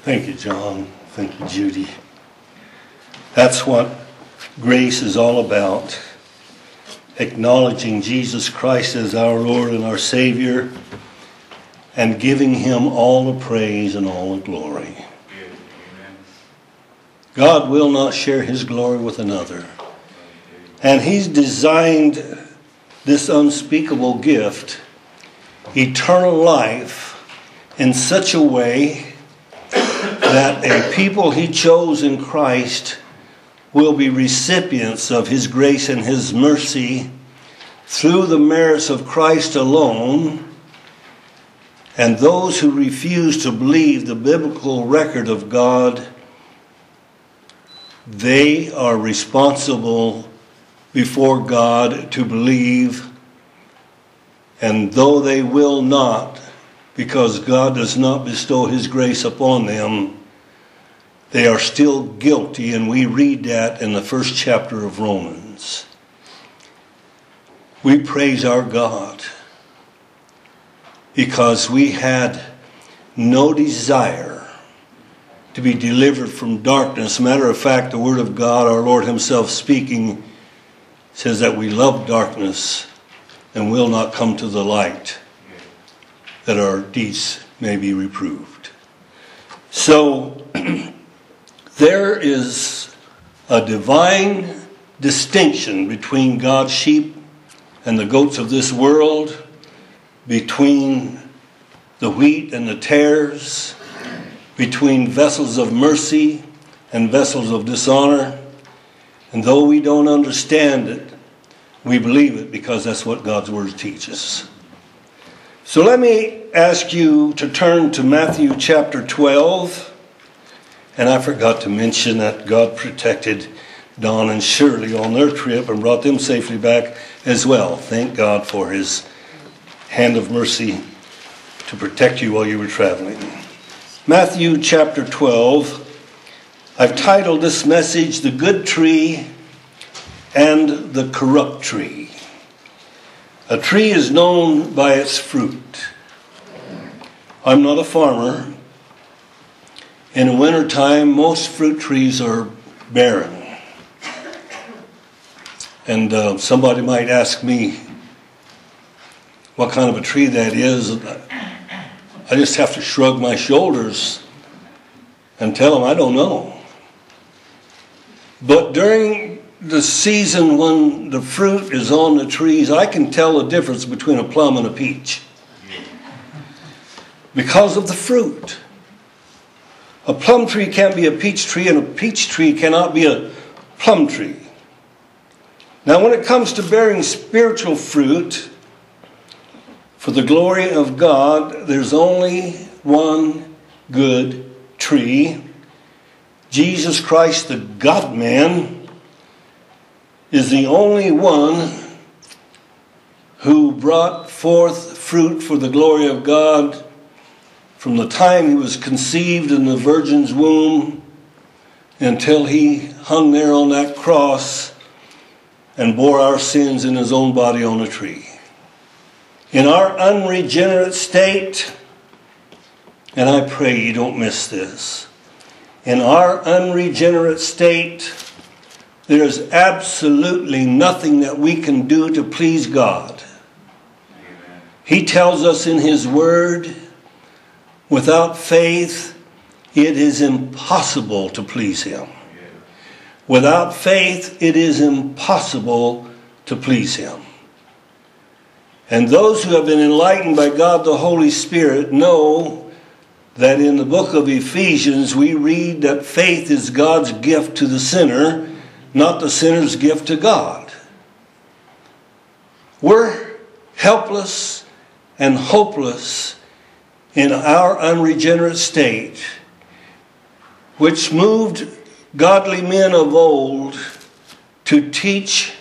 Thank you, John. Thank you, Judy. That's what grace is all about. Acknowledging Jesus Christ as our Lord and our Savior and giving Him all the praise and all the glory. God will not share His glory with another. And He's designed this unspeakable gift, eternal life, in such a way that a people He chose in Christ will be recipients of His grace and His mercy through the merits of Christ alone. And those who refuse to believe the biblical record of God, they are responsible before God to believe. And though they will not, because God does not bestow His grace upon them, they are still guilty, and we read that in the first chapter of Romans. We praise our God because we had no desire to be delivered from darkness. Matter of fact, the Word of God, our Lord Himself speaking, says that we love darkness and will not come to the light, that our deeds may be reproved. So, there is a divine distinction between God's sheep and the goats of this world, between the wheat and the tares, between vessels of mercy and vessels of dishonor. And though we don't understand it, we believe it because that's what God's Word teaches. So let me ask you to turn to Matthew chapter 12. And I forgot to mention that God protected Don and Shirley on their trip and brought them safely back as well. Thank God for His hand of mercy to protect you while you were traveling. Matthew chapter 12. I've titled this message, The Good Tree and the Corrupt Tree. A tree is known by its fruit. I'm not a farmer. In the wintertime, most fruit trees are barren. And somebody might ask me what kind of a tree that is. I just have to shrug my shoulders and tell them I don't know. But during the season when the fruit is on the trees, I can tell the difference between a plum and a peach because of the fruit. A plum tree can't be a peach tree, and a peach tree cannot be a plum tree. Now, when it comes to bearing spiritual fruit for the glory of God, there's only one good tree. Jesus Christ, the God-man, is the only one who brought forth fruit for the glory of God from the time He was conceived in the virgin's womb until He hung there on that cross and bore our sins in His own body on a tree. In our unregenerate state, and I pray you don't miss this, in our unregenerate state, there is absolutely nothing that we can do to please God. He tells us in His Word, without faith, it is impossible to please Him. Without faith, it is impossible to please Him. And those who have been enlightened by God the Holy Spirit know that in the book of Ephesians we read that faith is God's gift to the sinner, not the sinner's gift to God. We're helpless and hopeless in our unregenerate state, which moved godly men of old to teach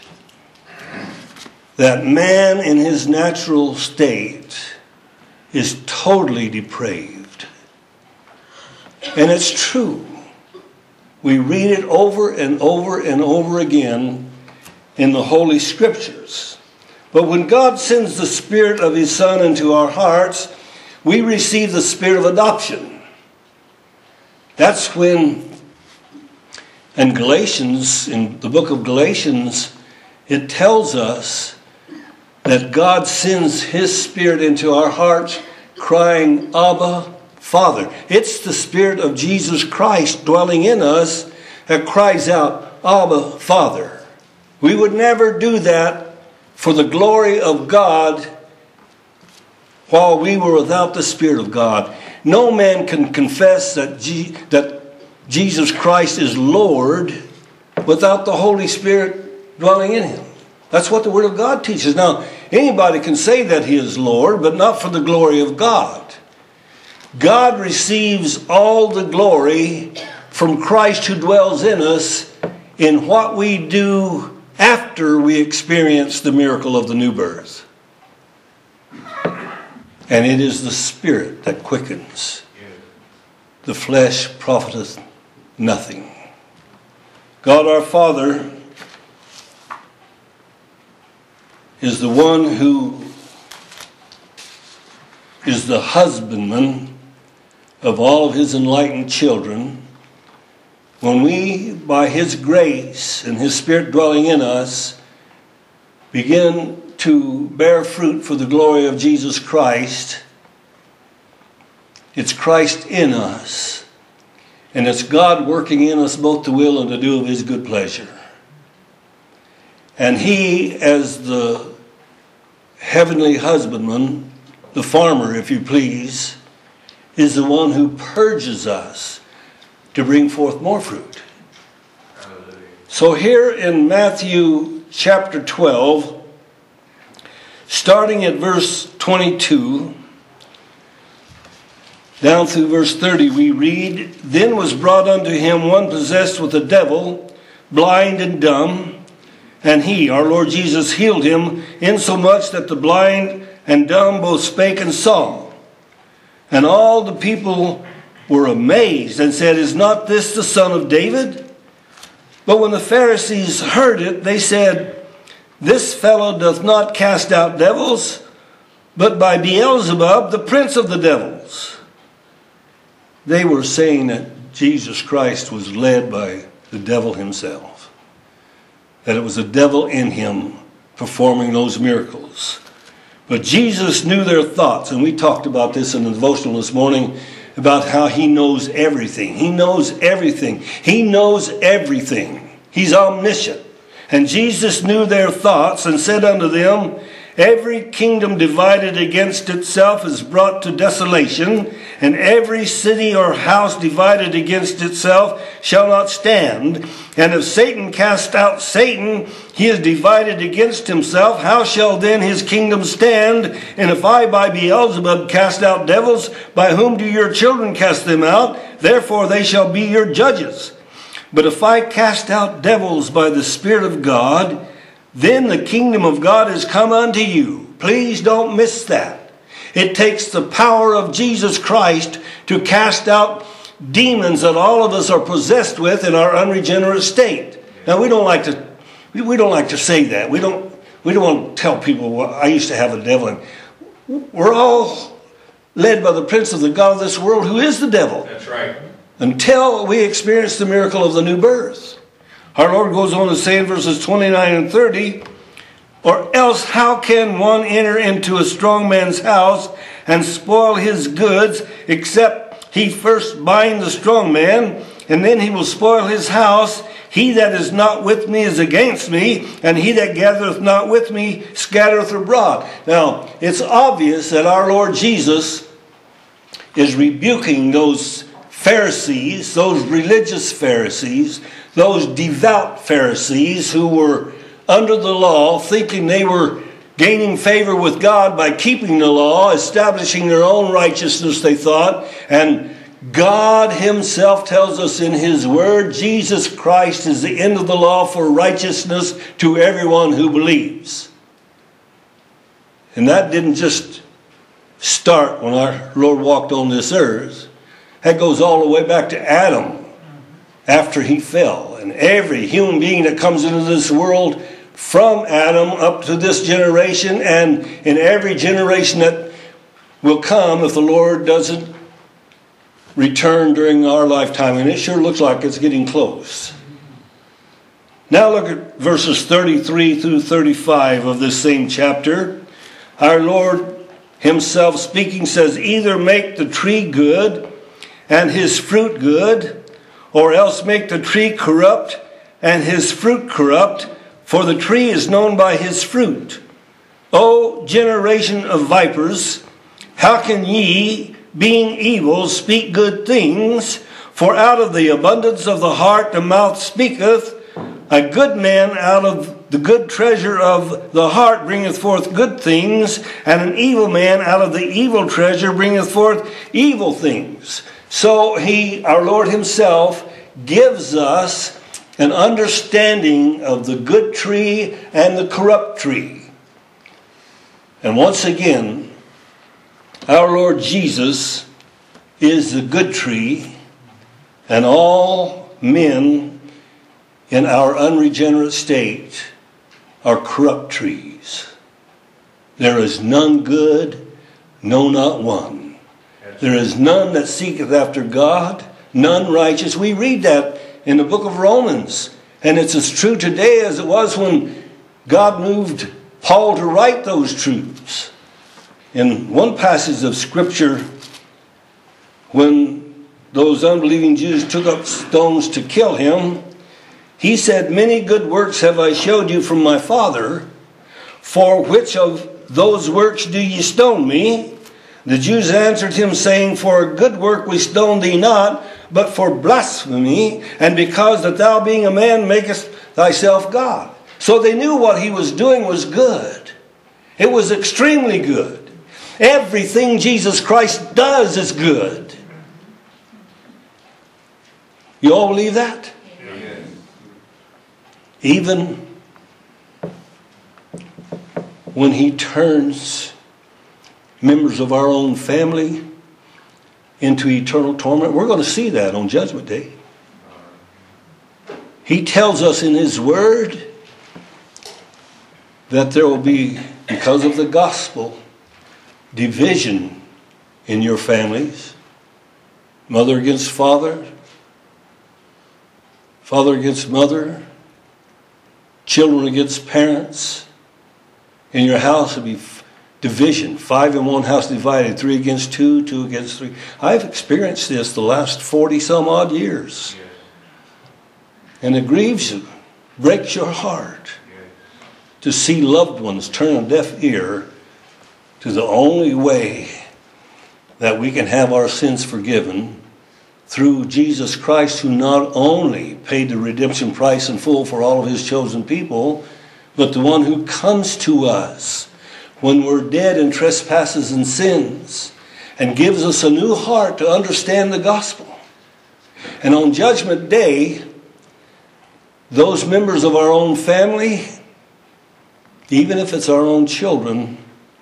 that man in his natural state is totally depraved. And it's true. We read it over and over and over again in the Holy Scriptures. But when God sends the Spirit of His Son into our hearts, we receive the spirit of adoption. That's when, in Galatians, in the book of Galatians, it tells us that God sends His Spirit into our hearts, crying, Abba, Father. It's the Spirit of Jesus Christ dwelling in us that cries out, Abba, Father. We would never do that for the glory of God while we were without the Spirit of God. No man can confess that Jesus Christ is Lord without the Holy Spirit dwelling in Him. That's what the Word of God teaches. Now, anybody can say that He is Lord, but not for the glory of God. God receives all the glory from Christ who dwells in us in what we do after we experience the miracle of the new birth. And it is the Spirit that quickens. The flesh profiteth nothing. God our Father is the one who is the husbandman of all of His enlightened children. When we, by His grace and His Spirit dwelling in us, begin to bear fruit for the glory of Jesus Christ, it's Christ in us. And it's God working in us both to will and to do of His good pleasure. And He, as the heavenly husbandman, the farmer, if you please, is the one who purges us to bring forth more fruit. Hallelujah. So here in Matthew chapter 12, starting at verse 22, down through verse 30, we read, Then was brought unto him one possessed with a devil, blind and dumb, and he, our Lord Jesus, healed him, insomuch that the blind and dumb both spake and saw. And all the people were amazed and said, Is not this the son of David? But when the Pharisees heard it, they said, This fellow doth not cast out devils, but by Beelzebub, the prince of the devils. They were saying that Jesus Christ was led by the devil himself. That it was the devil in him performing those miracles. But Jesus knew their thoughts, and we talked about this in the devotional this morning, about how He knows everything. He knows everything. He knows everything. He's omniscient. And Jesus knew their thoughts and said unto them, Every kingdom divided against itself is brought to desolation, and every city or house divided against itself shall not stand. And if Satan cast out Satan, he is divided against himself. How shall then his kingdom stand? And if I by Beelzebub cast out devils, by whom do your children cast them out? Therefore they shall be your judges. But if I cast out devils by the Spirit of God, then the kingdom of God is come unto you. Please don't miss that. It takes the power of Jesus Christ to cast out demons that all of us are possessed with in our unregenerate state. Now we don't like to say that. We don't want to tell people, well, I used to have a devil. And we're all led by the prince of the god of this world, who is the devil. That's right. Until we experience the miracle of the new birth. Our Lord goes on to say in verses 29 and 30, Or else how can one enter into a strong man's house and spoil his goods, except he first bind the strong man, and then he will spoil his house? He that is not with me is against me, and he that gathereth not with me scattereth abroad. Now, it's obvious that our Lord Jesus is rebuking those Pharisees, those religious Pharisees, those devout Pharisees who were under the law, thinking they were gaining favor with God by keeping the law, establishing their own righteousness, they thought. And God Himself tells us in His Word, Jesus Christ is the end of the law for righteousness to everyone who believes. And that didn't just start when our Lord walked on this earth. That goes all the way back to Adam after he fell. And every human being that comes into this world from Adam up to this generation, and in every generation that will come if the Lord doesn't return during our lifetime, and it sure looks like it's getting close. Now look at verses 33 through 35 of this same chapter. Our Lord himself speaking says, either make the tree good and his fruit good, or else make the tree corrupt and his fruit corrupt, for the tree is known by his fruit. O generation of vipers, how can ye, being evil, speak good things? For out of the abundance of the heart the mouth speaketh. A good man out of the good treasure of the heart bringeth forth good things, and an evil man out of the evil treasure bringeth forth evil things. So our Lord himself, gives us an understanding of the good tree and the corrupt tree. And once again, our Lord Jesus is the good tree, and all men in our unregenerate state are corrupt trees. There is none good, no, not one. There is none that seeketh after God, none righteous. We read that in the book of Romans. And it's as true today as it was when God moved Paul to write those truths. In one passage of Scripture, when those unbelieving Jews took up stones to kill him, he said, many good works have I showed you from my Father. For which of those works do ye stone me? The Jews answered him, saying, for a good work we stone thee not, but for blasphemy, and because that thou being a man makest thyself God. So they knew what he was doing was good. It was extremely good. Everything Jesus Christ does is good. You all believe that? Amen. Even when he turns members of our own family into eternal torment, we're going to see that on Judgment Day. He tells us in his word that there will be, because of the gospel, division in your families. Mother against father, father against mother, children against parents. In your house will be division. 5 in one house divided, 3 against 2, 2 against 3. I've experienced this the last 40 some odd years. And it grieves you, breaks your heart to see loved ones turn a deaf ear to the only way that we can have our sins forgiven through Jesus Christ, who not only paid the redemption price in full for all of his chosen people, but the one who comes to us when we're dead in trespasses and sins and gives us a new heart to understand the gospel. And on Judgment Day, those members of our own family, even if it's our own children,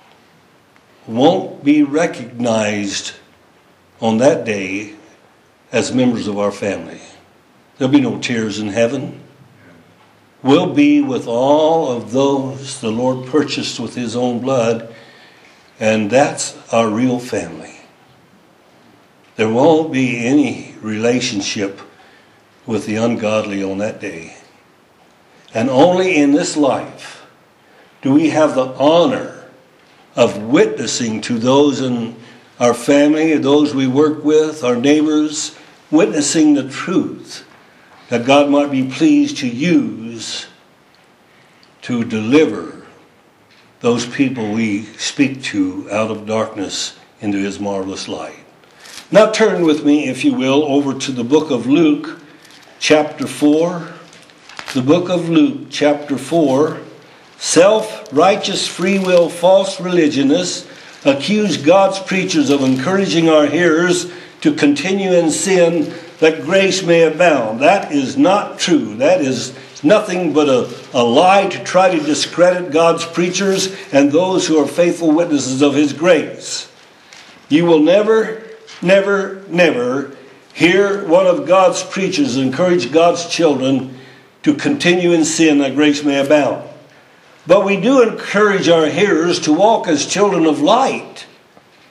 won't be recognized on that day as members of our family. There'll be no tears in heaven. We'll be with all of those the Lord purchased with his own blood, and that's our real family. There won't be any relationship with the ungodly on that day. And only in this life do we have the honor of witnessing to those in our family, those we work with, our neighbors, witnessing the truth that God might be pleased to use to deliver those people we speak to out of darkness into his marvelous light. Now turn with me, if you will, over to the book of Luke, chapter 4. The book of Luke, chapter 4. Self-righteous, free will, false religionists accuse God's preachers of encouraging our hearers to continue in sin that grace may abound. That is not true. That is nothing but a lie to try to discredit God's preachers and those who are faithful witnesses of his grace. You will never, never, never hear one of God's preachers encourage God's children to continue in sin that grace may abound. But we do encourage our hearers to walk as children of light.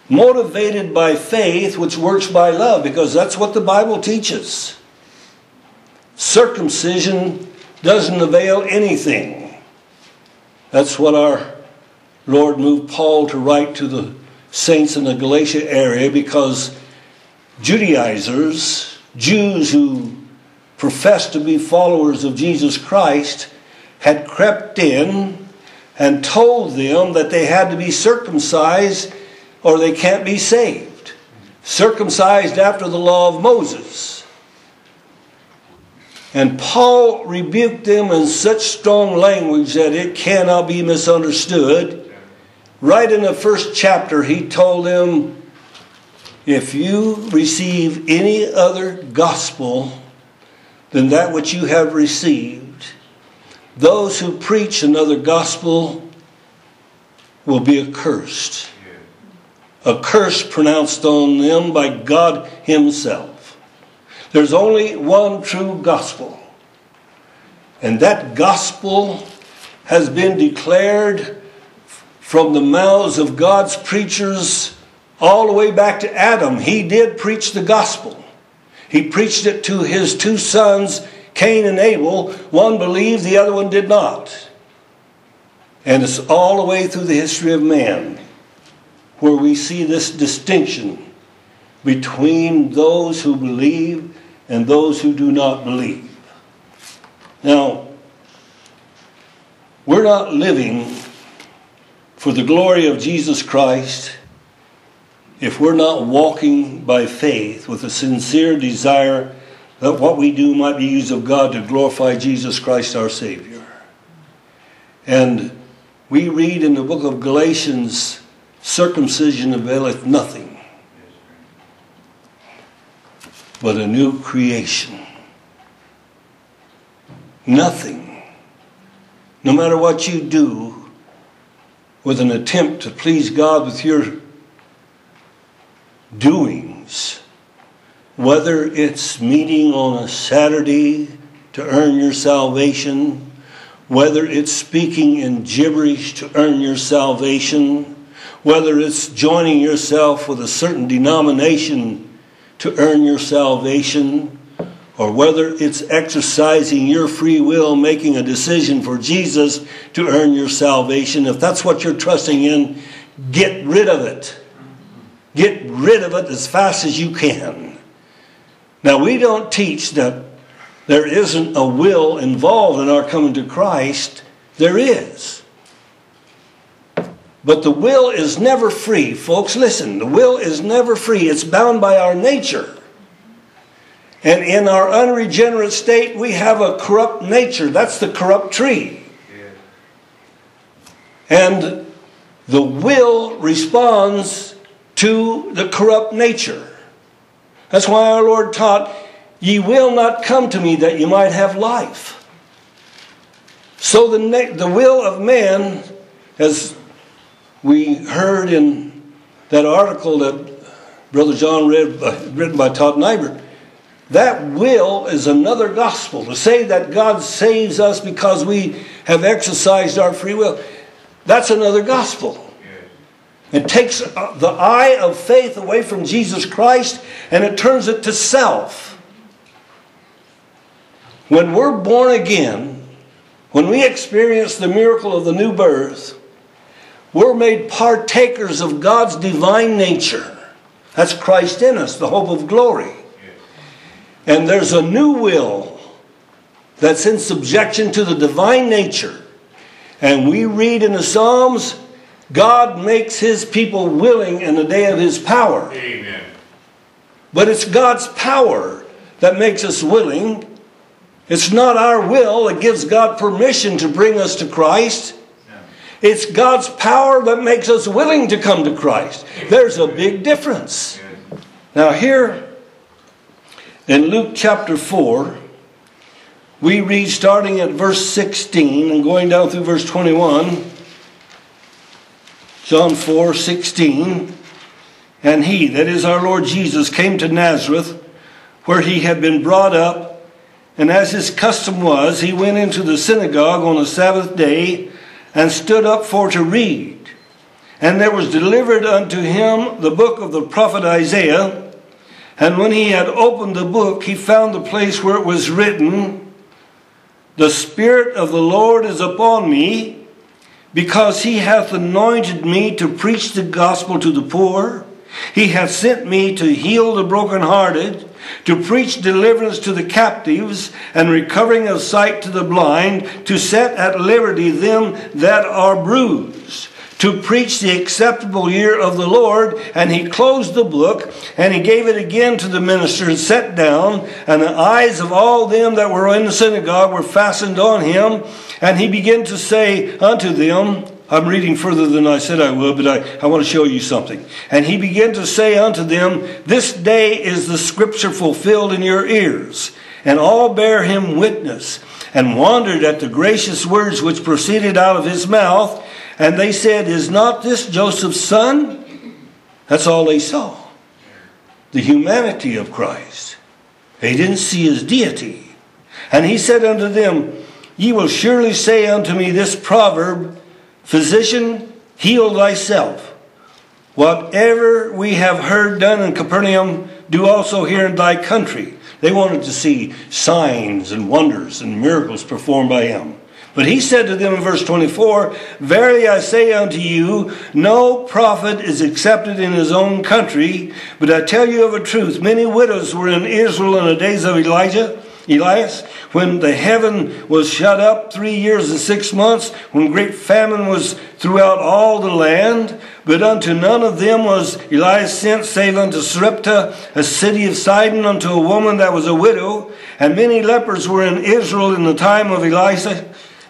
motivated by faith, which works by love, because that's what the Bible teaches. Circumcision doesn't avail anything. That's what our Lord moved Paul to write to the saints in the Galatia area, because Judaizers, Jews who professed to be followers of Jesus Christ, had crept in and told them that they had to be circumcised or they can't be saved. Circumcised after the law of Moses. And Paul rebuked them in such strong language that it cannot be misunderstood. Right in the first chapter, he told them, if you receive any other gospel than that which you have received, those who preach another gospel will be accursed. A curse pronounced on them by God Himself. There's only one true gospel. And that gospel has been declared from the mouths of God's preachers all the way back to Adam. He did preach the gospel. He preached it to his two sons, Cain and Abel. One believed, the other one did not. And it's all the way through the history of man where we see this distinction between those who believe and those who do not believe. Now, we're not living for the glory of Jesus Christ if we're not walking by faith with a sincere desire that what we do might be used of God to glorify Jesus Christ our Savior. And we read in the book of Galatians, circumcision availeth nothing but a new creation. Nothing. No matter what you do with an attempt to please God with your doings, whether it's meeting on a Saturday to earn your salvation, whether it's speaking in gibberish to earn your salvation, whether it's joining yourself with a certain denomination to earn your salvation, or whether it's exercising your free will, making a decision for Jesus to earn your salvation, if that's what you're trusting in, get rid of it. Get rid of it as fast as you can. Now, we don't teach that there isn't a will involved in our coming to Christ. There is. But the will is never free. Folks, listen. The will is never free. It's bound by our nature. And in our unregenerate state, we have a corrupt nature. That's the corrupt tree. And the will responds to the corrupt nature. That's why our Lord taught, ye will not come to me that you might have life. So the will of man, as we heard in that article that Brother John read, written by Todd Nybert, that will is another gospel. To say that God saves us because we have exercised our free will, that's another gospel. It takes the eye of faith away from Jesus Christ and it turns it to self. When we're born again, when we experience the miracle of the new birth, we're made partakers of God's divine nature. That's Christ in us, the hope of glory. And there's a new will that's in subjection to the divine nature. And we read in the Psalms, God makes His people willing in the day of His power. Amen. But it's God's power that makes us willing. It's not our will that gives God permission to bring us to Christ. It's God's power that makes us willing to come to Christ. There's a big difference. Now here in Luke chapter 4, we read starting at verse 16 and going down through verse 21. John 4:16, and he, that is our Lord Jesus, came to Nazareth, where he had been brought up, and as his custom was, he went into the synagogue on the Sabbath day, and stood up for to read. And there was delivered unto him the book of the prophet Isaiah. And when he had opened the book, he found the place where it was written, The Spirit of the Lord is upon me, because he hath anointed me to preach the gospel to the poor. He hath sent me to heal the brokenhearted, to preach deliverance to the captives, and recovering of sight to the blind, to set at liberty them that are bruised, to preach the acceptable year of the Lord. And he closed the book, and he gave it again to the minister, and sat down. And the eyes of all them that were in the synagogue were fastened on him. And he began to say unto them, I'm reading further than I said I would, but I want to show you something. And he began to say unto them, This day is the scripture fulfilled in your ears. And all bare him witness, and wondered at the gracious words which proceeded out of his mouth. And they said, Is not this Joseph's son? That's all they saw. The humanity of Christ. They didn't see his deity. And he said unto them, Ye will surely say unto me this proverb, Physician, heal thyself. Whatever we have heard done in Capernaum, do also here in thy country. They wanted to see signs and wonders and miracles performed by him. But he said to them in verse 24, Verily I say unto you, no prophet is accepted in his own country. But I tell you of a truth, many widows were in Israel in the days of Elias, when the heaven was shut up 3 years and 6 months, when great famine was throughout all the land. But unto none of them was Elias sent, save unto Sarepta, a city of Sidon, unto a woman that was a widow. And many lepers were in Israel in the time of Elias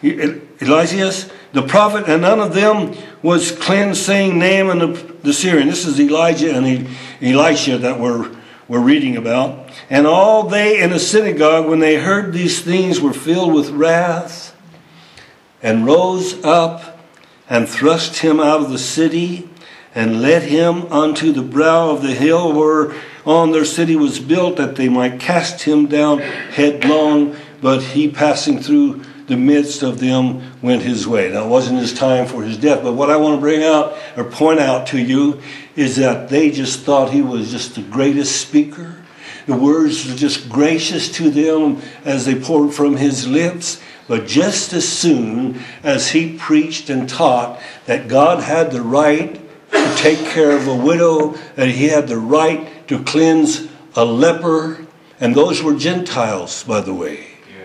the prophet, and none of them was cleansed, saying, Naaman the Syrian. This is Elijah and Elisha that we're reading about. And all they in the synagogue, when they heard these things, were filled with wrath, and rose up, and thrust him out of the city, and led him unto the brow of the hill whereon their city was built, that they might cast him down headlong. But he, passing through the midst of them, went his way. Now, it wasn't his time for his death, but what I want to bring out or point out to you is that they just thought he was just the greatest speaker. The words were just gracious to them as they poured from his lips. But just as soon as he preached and taught that God had the right to take care of a widow, that he had the right to cleanse a leper, and those were Gentiles, by the way.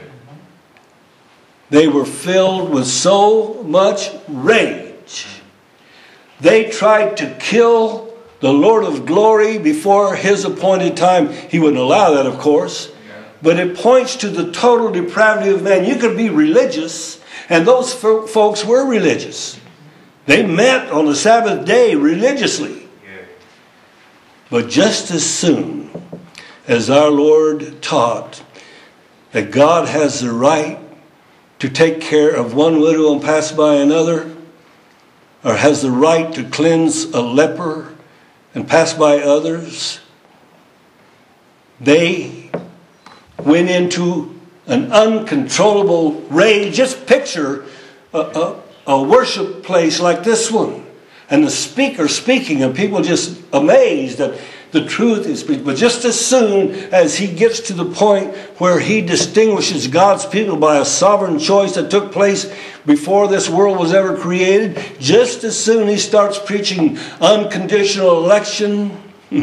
They were filled with so much rage. They tried to kill the Lord of glory before his appointed time. He wouldn't allow that, of course. But it points to the total depravity of man. You could be religious, and those folks were religious. They met on the Sabbath day religiously. But just as soon as our Lord taught that God has the right to take care of one widow and pass by another, or has the right to cleanse a leper and pass by others, they went into an uncontrollable rage. Just picture a worship place like this one, and the speaker speaking, and people just amazed that the truth is speaking. But just as soon as he gets to the point where he distinguishes God's people by a sovereign choice that took place before this world was ever created, just as soon he starts preaching unconditional election,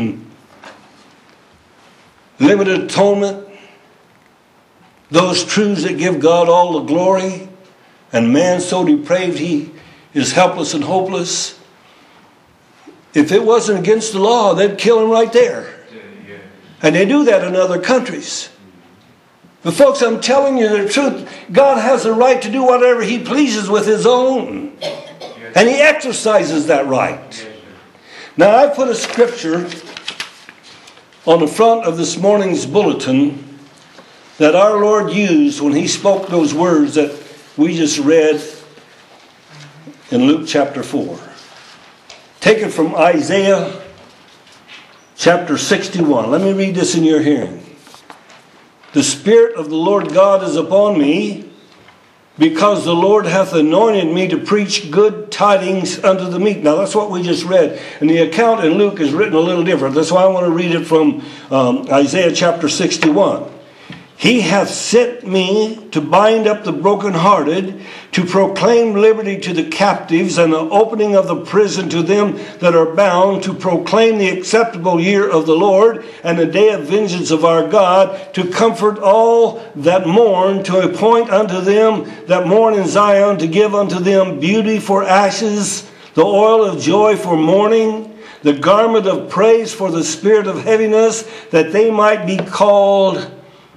limited atonement, those truths that give God all the glory, and man so depraved he is helpless and hopeless. If it wasn't against the law, they'd kill him right there. And they do that in other countries. But folks, I'm telling you the truth. God has the right to do whatever he pleases with his own. And he exercises that right. Now, I put a scripture on the front of this morning's bulletin that our Lord used when he spoke those words that we just read in Luke chapter 4. Taken from Isaiah chapter 61. Let me read this in your hearing. The Spirit of the Lord God is upon me, because the Lord hath anointed me to preach good tidings unto the meek. Now that's what we just read. And the account in Luke is written a little different. That's why I want to read it from Isaiah chapter 61. He hath sent me to bind up the brokenhearted, to proclaim liberty to the captives, and the opening of the prison to them that are bound, to proclaim the acceptable year of the Lord, and the day of vengeance of our God, to comfort all that mourn, to appoint unto them that mourn in Zion, to give unto them beauty for ashes, the oil of joy for mourning, the garment of praise for the spirit of heaviness, that they might be called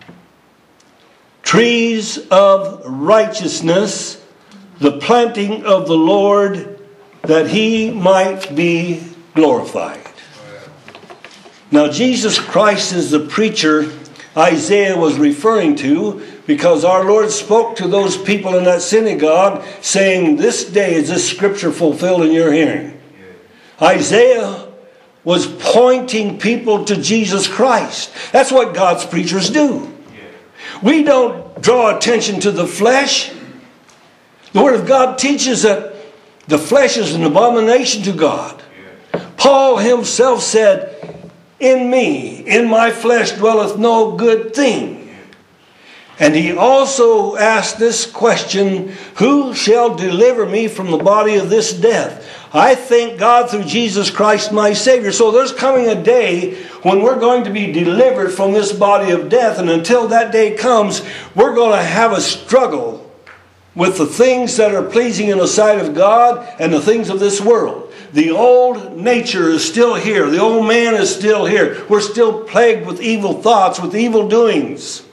trees of righteousness, the planting of the Lord, that he might be glorified. Now, Jesus Christ is the preacher Isaiah was referring to, because our Lord spoke to those people in that synagogue saying, this day is this scripture fulfilled in your hearing. Isaiah was pointing people to Jesus Christ. That's what God's preachers do. We don't draw attention to the flesh. The Word of God teaches that the flesh is an abomination to God. Paul himself said, in me, in my flesh dwelleth no good thing. And he also asked this question, who shall deliver me from the body of this death? I thank God through Jesus Christ my Savior. So there's coming a day when we're going to be delivered from this body of death. And until that day comes, we're going to have a struggle with the things that are pleasing in the sight of God and the things of this world. The old nature is still here. The old man is still here. We're still plagued with evil thoughts, with evil doings.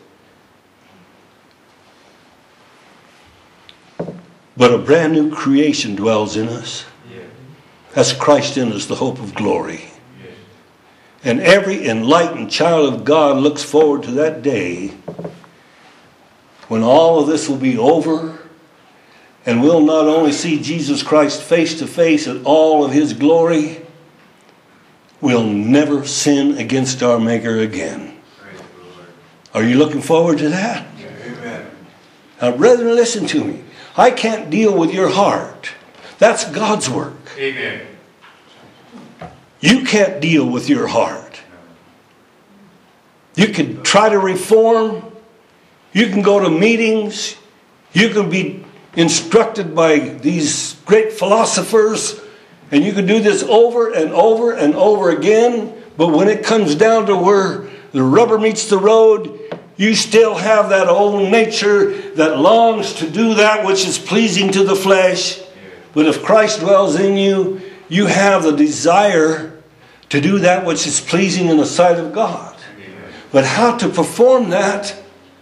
But a brand new creation dwells in us. That's Christ in us, the hope of glory. And every enlightened child of God looks forward to that day when all of this will be over, and we'll not only see Jesus Christ face to face in all of his glory, we'll never sin against our Maker again. Are you looking forward to that? Amen. Now, brethren, listen to me. I can't deal with your heart. That's God's work. Amen. You can't deal with your heart. You can try to reform. You can go to meetings. You can be instructed by these great philosophers. And you can do this over and over and over again. But when it comes down to where the rubber meets the road, you still have that old nature that longs to do that which is pleasing to the flesh. But if Christ dwells in you, you have the desire to do that which is pleasing in the sight of God. Amen. But how to perform that?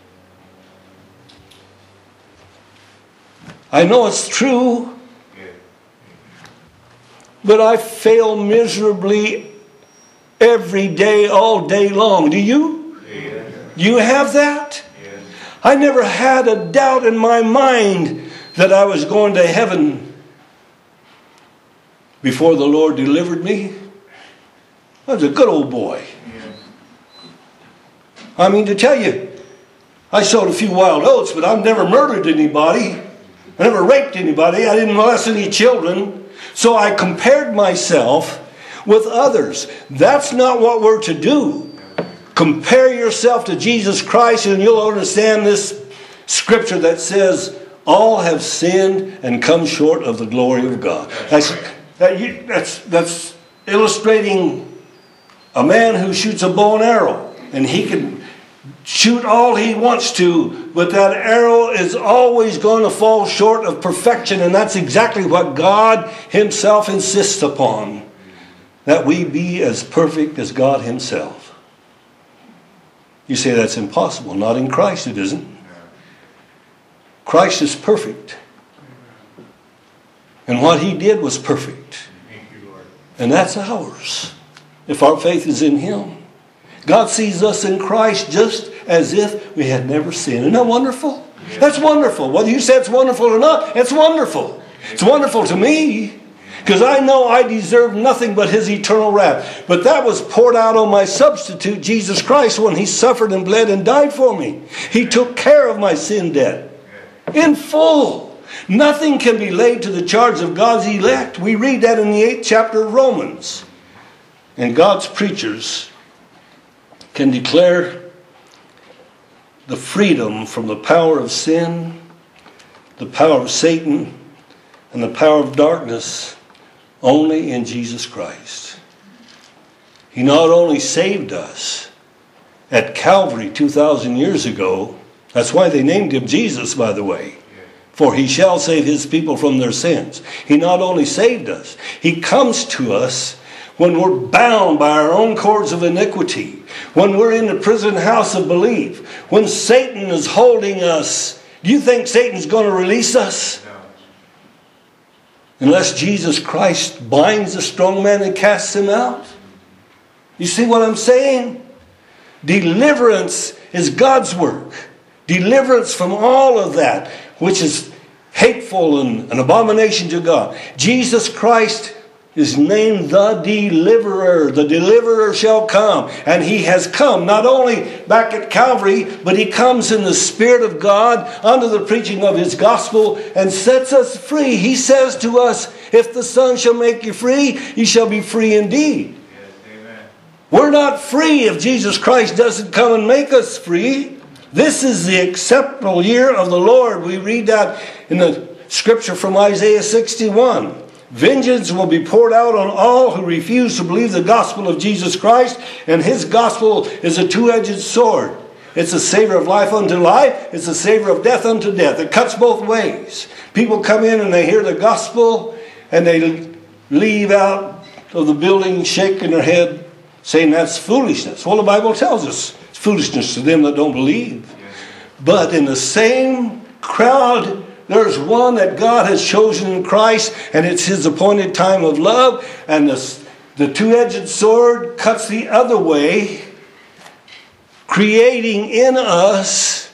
I know it's true, but I fail miserably every day, all day long. Do you? Amen. Do you have that? Yes. I never had a doubt in my mind that I was going to heaven before the Lord delivered me. I was a good old boy. I mean, to tell you, I sowed a few wild oats, but I've never murdered anybody. I never raped anybody. I didn't molest any children. So I compared myself with others. That's not what we're to do. Compare yourself to Jesus Christ, and you'll understand this scripture that says, all have sinned and come short of the glory of God. That's illustrating a man who shoots a bow and arrow, and he can shoot all he wants to, but that arrow is always going to fall short of perfection, and that's exactly what God himself insists upon, that we be as perfect as God himself. You say that's impossible. Not in Christ it isn't. Christ is perfect. And what he did was perfect. And that's ours, if our faith is in him. God sees us in Christ just as if we had never sinned. Isn't that wonderful? Yeah. That's wonderful. Whether you say it's wonderful or not, it's wonderful. It's wonderful to me, because I know I deserve nothing but his eternal wrath. But that was poured out on my substitute, Jesus Christ, when he suffered and bled and died for me. He took care of my sin debt. In full. Nothing can be laid to the charge of God's elect. We read that in the 8th chapter of Romans. And God's preachers can declare the freedom from the power of sin, the power of Satan, and the power of darkness only in Jesus Christ. He not only saved us at Calvary 2,000 years ago, that's why they named him Jesus, by the way, for he shall save his people from their sins. He not only saved us, he comes to us when we're bound by our own cords of iniquity, when we're in the prison house of belief, when Satan is holding us. Do you think Satan's going to release us? No. Unless Jesus Christ binds the strong man and casts him out. You see what I'm saying? Deliverance is God's work. Deliverance from all of that which is hateful and an abomination to God. Jesus Christ is named the Deliverer. The Deliverer shall come. And he has come not only back at Calvary, but he comes in the Spirit of God under the preaching of his gospel and sets us free. He says to us, if the Son shall make you free, you shall be free indeed. Yes, amen. We're not free if Jesus Christ doesn't come and make us free. This is the acceptable year of the Lord. We read that in the scripture from Isaiah 61. Vengeance will be poured out on all who refuse to believe the gospel of Jesus Christ, and his gospel is a two-edged sword. It's a savor of life unto life. It's a savor of death unto death. It cuts both ways. People come in and they hear the gospel and they leave out of the building shaking their head saying that's foolishness. Well, the Bible tells us it's foolishness to them that don't believe. But in the same crowd, there's one that God has chosen in Christ, and it's his appointed time of love, and the two-edged sword cuts the other way, creating in us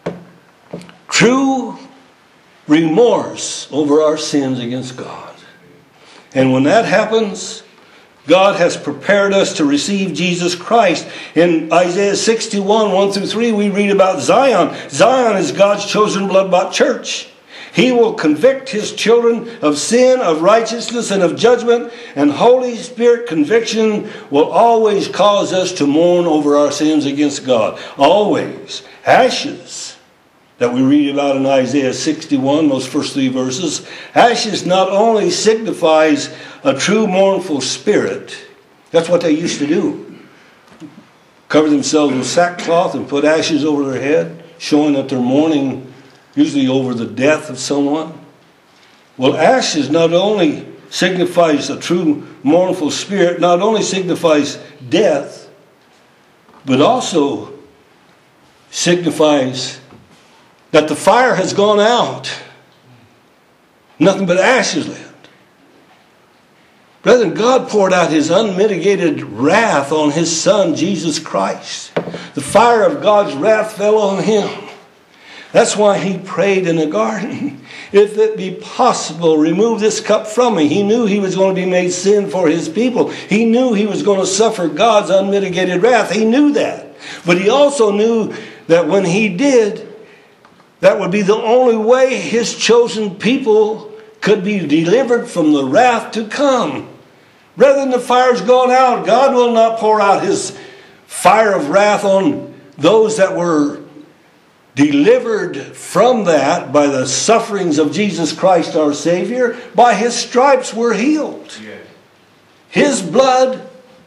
true remorse over our sins against God. And when that happens, God has prepared us to receive Jesus Christ. In Isaiah 61, 1 through 3, we read about Zion. Zion is God's chosen blood-bought church. He will convict his children of sin, of righteousness, and of judgment. And Holy Spirit conviction will always cause us to mourn over our sins against God. Always. Ashes that we read about in Isaiah 61, those first 3 verses. Ashes not only signifies a true mournful spirit. That's what they used to do. Cover themselves with sackcloth and put ashes over their head, showing that they're mourning usually over the death of someone. Well, ashes not only signifies a true mournful spirit, not only signifies death, but also signifies that the fire has gone out. Nothing but ashes left. Brethren, God poured out his unmitigated wrath on his Son, Jesus Christ. The fire of God's wrath fell on him. That's why he prayed in the garden, if it be possible, remove this cup from me. He knew he was going to be made sin for his people. He knew he was going to suffer God's unmitigated wrath. He knew that. But he also knew that when he did, that would be the only way his chosen people could be delivered from the wrath to come. Brethren, the fire's gone out. God will not pour out his fire of wrath on those that were delivered from that by the sufferings of Jesus Christ our Savior. By his stripes we're healed. Yes. His blood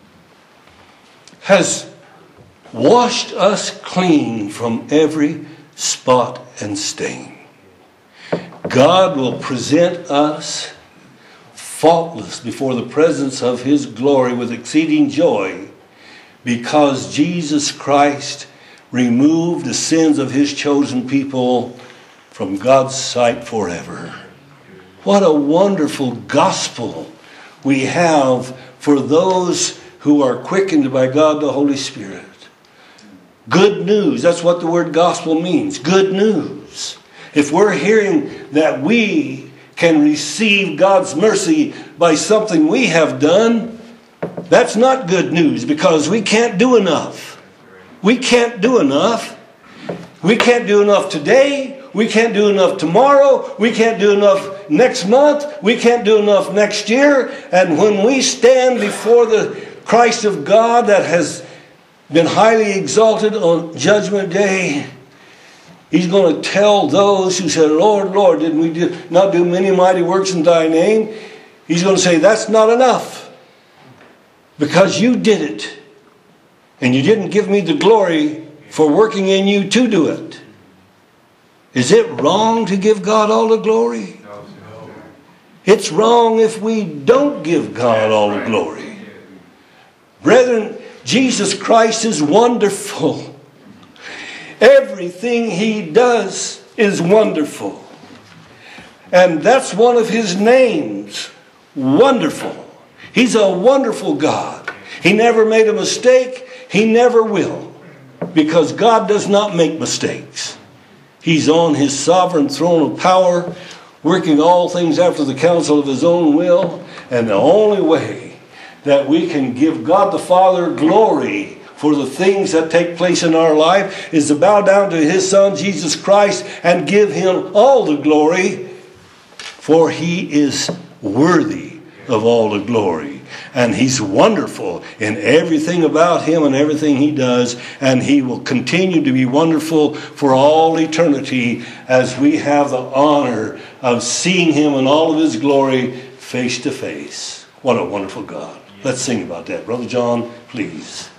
has washed us clean from every spot and stain. God will present us faultless before the presence of his glory with exceeding joy, because Jesus Christ removed the sins of his chosen people from God's sight forever. What a wonderful gospel we have for those who are quickened by God the Holy Spirit. Good news. That's what the word gospel means. Good news. If we're hearing that we can receive God's mercy by something we have done, that's not good news, because we can't do enough. We can't do enough. We can't do enough today We can't do enough tomorrow. We can't do enough next month. We can't do enough next year. And when we stand before the Christ of God that has been highly exalted on Judgment Day, He's going to tell those who said, Lord, Lord, did we not do many mighty works in thy name? He's going to say, that's not enough. Because you did it. And you didn't give me the glory for working in you to do it. Is it wrong to give God all the glory? It's wrong if we don't give God all the glory. Brethren, Jesus Christ is wonderful. Everything He does is wonderful. And that's one of His names. Wonderful. He's a wonderful God. He never made a mistake. He never will. Because God does not make mistakes. He's on His sovereign throne of power, working all things after the counsel of His own will. And the only way that we can give God the Father glory for the things that take place in our life is to bow down to His Son, Jesus Christ, and give Him all the glory, for He is worthy of all the glory. And He's wonderful in everything about Him and everything He does, and He will continue to be wonderful for all eternity as we have the honor of seeing Him in all of His glory face to face. What a wonderful God. Let's sing about that. Brother John, please.